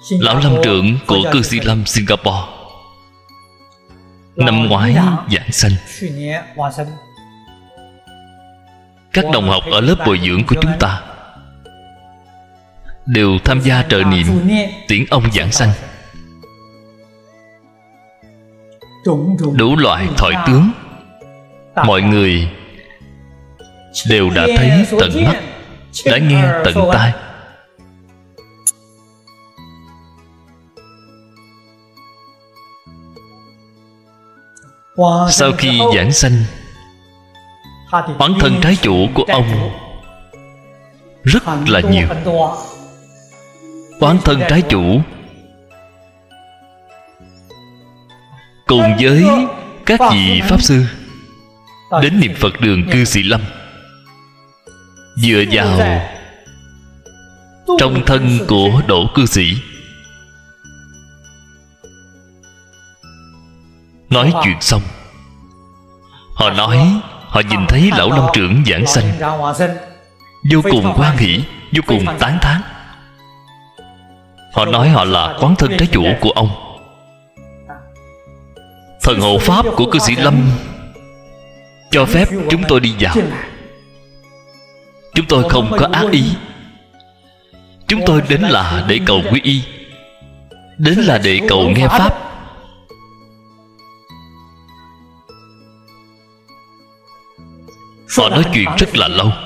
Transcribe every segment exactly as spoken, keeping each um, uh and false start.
Lão lâm trưởng của cư sĩ Lâm Singapore năm ngoái giảng sanh. Các đồng học ở lớp bồi dưỡng của chúng ta đều tham gia trợ niệm tiễn ông giảng sanh. Đủ loại thoại tướng mọi người đều đã thấy tận mắt, đã nghe tận tai. Sau khi giảng sanh, oán thân trái chủ của ông rất là nhiều. Oán thân trái chủ cùng với các vị Pháp Sư đến niệm Phật đường cư sĩ Lâm, dựa vào trong thân của Đỗ cư sĩ nói chuyện xong, họ nói họ nhìn thấy lão lâm trưởng giảng sanh, vô cùng hoan hỷ, vô cùng tán thán. Họ nói họ là quán thân trái chủ của ông. Thần hộ pháp của cư sĩ Lâm cho phép chúng tôi đi vào. Chúng tôi không có ác ý. Chúng tôi đến là để cầu quy y, đến là để cầu nghe pháp. Họ nói chuyện rất là lâu.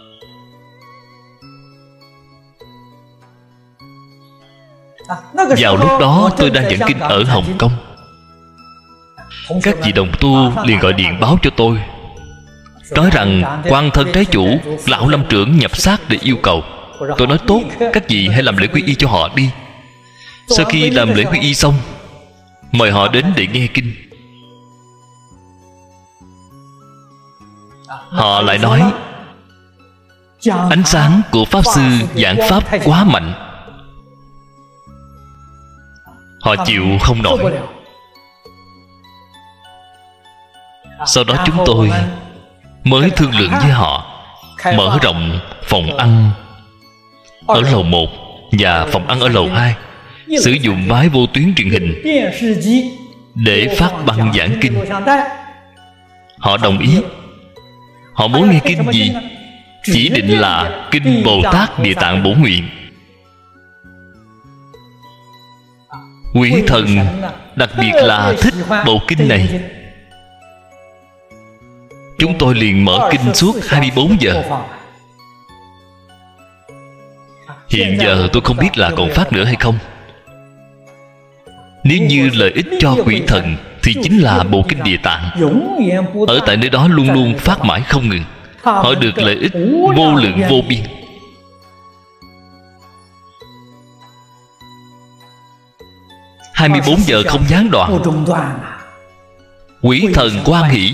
Vào lúc đó tôi đang giảng kinh ở Hồng Kông. Các vị đồng tu liền gọi điện báo cho tôi, nói rằng quan thân trái chủ lão lâm trưởng nhập xác để yêu cầu. Tôi nói tốt, các vị hãy làm lễ quy y cho họ đi. Sau khi làm lễ quy y xong, mời họ đến để nghe kinh. Họ lại nói ánh sáng của Pháp Sư giảng pháp quá mạnh, họ chịu không nổi. Sau đó chúng tôi mới thương lượng với họ mở rộng phòng ăn ở lầu một và phòng ăn ở lầu hai, sử dụng máy vô tuyến truyền hình để phát băng giảng kinh. Họ đồng ý. Họ muốn nghe kinh gì? Chỉ định là kinh Bồ Tát Địa Tạng Bổ Nguyện. Quý thần đặc biệt là thích bộ kinh này. Chúng tôi liền mở kinh suốt hai mươi bốn giờ. Hiện giờ tôi không biết là còn phát nữa hay không. Nếu như lợi ích cho quỷ thần thì chính là bộ kinh Địa Tạng. Ở tại nơi đó luôn luôn phát mãi không ngừng. Họ được lợi ích vô lượng vô biên. Hai mươi bốn giờ không gián đoạn. Quỷ thần hoan hỷ.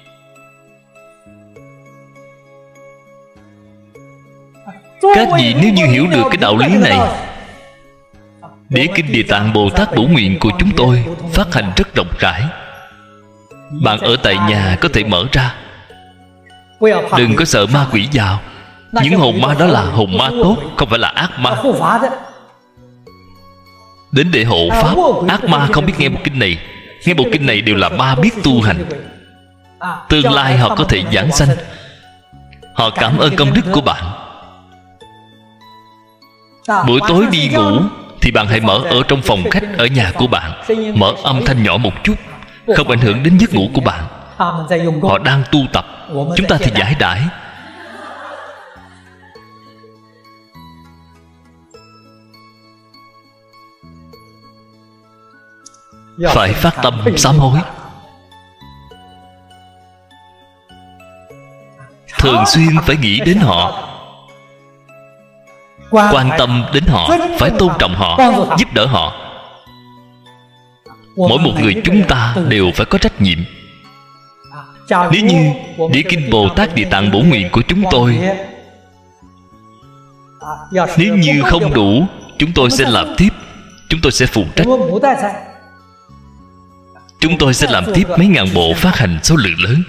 Các vị nếu như hiểu được cái đạo lý này, đĩa kinh Địa Tạng Bồ Tát Bổ Nguyện của chúng tôi phát hành rất rộng rãi. Bạn ở tại nhà có thể mở ra. Đừng có sợ ma quỷ vào. Những hồn ma đó là hồn ma tốt, không phải là ác ma. Đến để hộ pháp. Ác ma không biết nghe bộ kinh này. Nghe bộ kinh này đều là ma biết tu hành. Tương lai họ có thể giảng sanh. Họ cảm ơn công đức của bạn. Buổi tối đi ngủ thì bạn hãy mở ở trong phòng khách ở nhà của bạn, mở âm thanh nhỏ một chút, không ảnh hưởng đến giấc ngủ của bạn. Họ đang tu tập, chúng ta thì giải đãi. Phải phát tâm sám hối, thường xuyên phải nghĩ đến họ, quan tâm đến họ, phải tôn trọng họ, giúp đỡ họ. Mỗi một người chúng ta đều phải có trách nhiệm. Nếu như đĩa kinh Bồ Tát Địa Tạng Bổ Nguyện của chúng tôi nếu như không đủ, chúng tôi sẽ làm tiếp. Chúng tôi sẽ phụ trách. Chúng tôi sẽ làm tiếp mấy ngàn bộ phát hành số lượng lớn.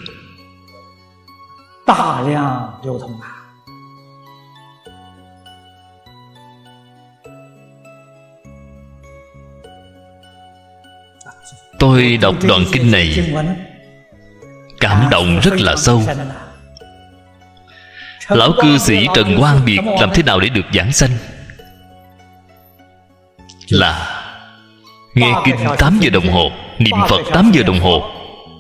Tôi đọc đoạn kinh này cảm động rất là sâu. Lão cư sĩ Trần Quang Biệt làm thế nào để được giảng sanh? Là nghe kinh tám giờ đồng hồ, niệm Phật tám giờ đồng hồ.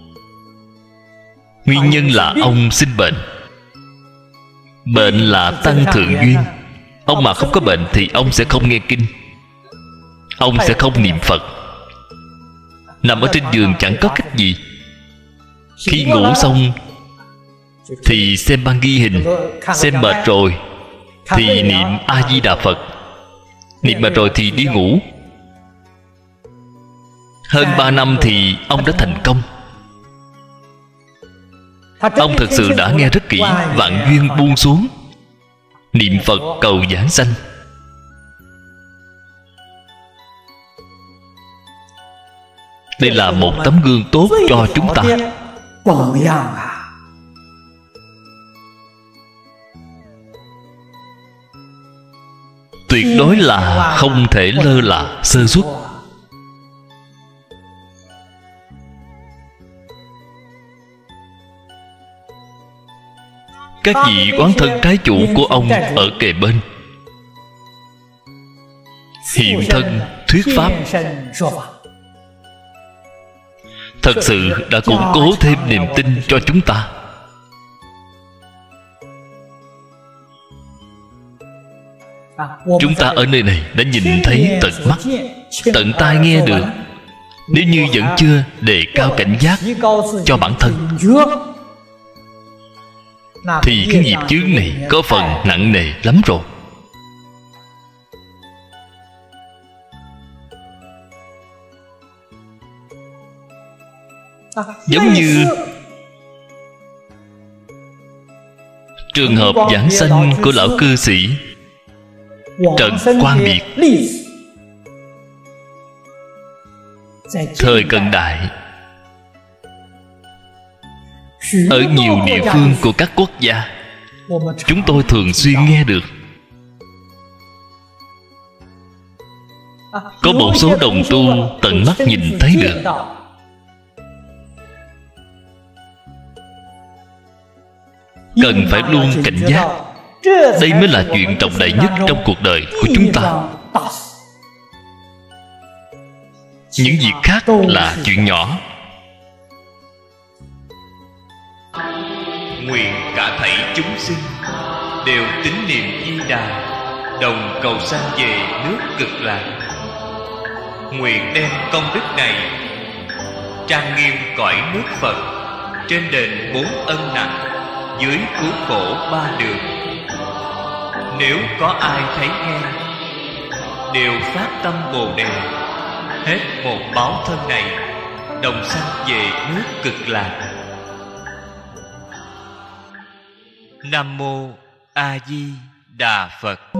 Nguyên nhân là ông sinh bệnh. Bệnh là tăng thượng duyên. Ông mà không có bệnh thì ông sẽ không nghe kinh, ông sẽ không niệm Phật. Nằm ở trên giường chẳng có cách gì. Khi ngủ xong thì xem băng ghi hình. Xem mệt rồi thì niệm A-di-đà Phật. Niệm mệt rồi thì đi ngủ. Hơn ba năm thì ông đã thành công. Ông thực sự đã nghe rất kỹ vạn duyên buông xuống, niệm Phật cầu giảng sanh. Đây là một tấm gương tốt cho chúng ta. Tuyệt đối là không thể lơ là sơ suất. Các vị oán thân trái chủ của ông ở kề bên, hiện thân thuyết pháp, thật sự đã củng cố thêm niềm tin cho chúng ta. Chúng ta ở nơi này đã nhìn thấy tận mắt, tận tai nghe được. Nếu như vẫn chưa đề cao cảnh giác cho bản thân thì cái nghiệp chướng này có phần nặng nề lắm rồi. Giống như trường hợp giảng sanh của lão cư sĩ Trần Quang Biệt. Thời cận đại, ở nhiều địa phương của các quốc gia, chúng tôi thường xuyên nghe được có một số đồng tu tận mắt nhìn thấy được. Cần phải luôn cảnh giác. Đây mới là chuyện trọng đại nhất trong cuộc đời của chúng ta. Những việc khác là chuyện nhỏ. Nguyện cả thảy chúng sinh đều tín niệm Di Đà, đồng cầu sanh về nước Cực Lạc. Nguyện đem công đức này trang nghiêm cõi nước Phật, trên đền bốn ân nặng, dưới cứu khổ ba đường. Nếu có ai thấy nghe, đều phát tâm Bồ Đề, hết một báo thân này, đồng sanh về nước Cực Lạc. Nam Mô A Di Đà Phật.